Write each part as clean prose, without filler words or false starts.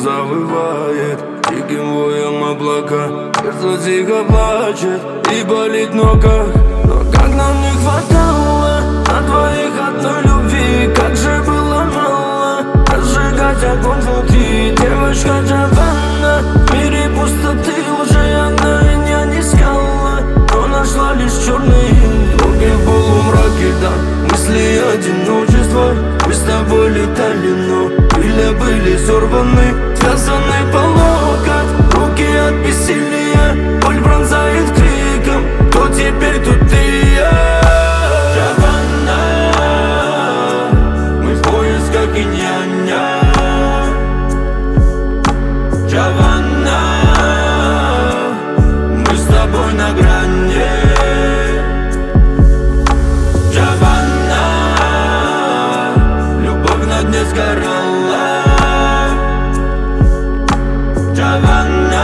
завывает диким воем облака. Сердце тихо плачет и болит в ногах. Но как нам не хватало на двоих одной любви, как же было мало разжигать огонь внутри. Девочка Джованна, в мире пустоты уже она меня не искала, но нашла лишь черные дороги в полумраке, да. Мысли одиночества, мы с тобой летали, но крылья были сорваны, связаны по локоть, руки от бессилия, боль пронзает криком: кто теперь тут ты? Джованна, мы в поисках инь-яня. Джованна, мы с тобой на грани. Джованна, любовь на дне сгорала. Джованна,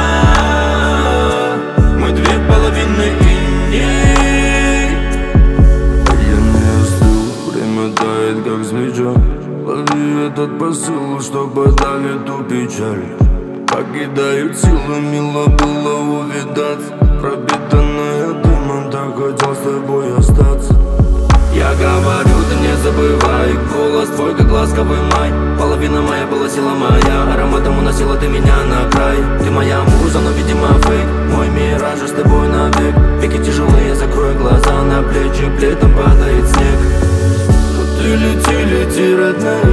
мы две половины иней. Я не остыл, время тает как свеча. Лови этот посыл, что подавит ту печаль. Покидают силы, мило было увидаться. Пропитанная дымом, так хотел с тобой остаться. Я говорю, ты не забывай, голос твой, как ласковый май. Половина моя была сила моя, ароматом уносила ты меня на край. Ты моя муза, но видимо фейк, мой мираж с тобой навек. Веки тяжелые, закрой глаза, на плечи плетом падает снег. Но ты лети, лети, родная,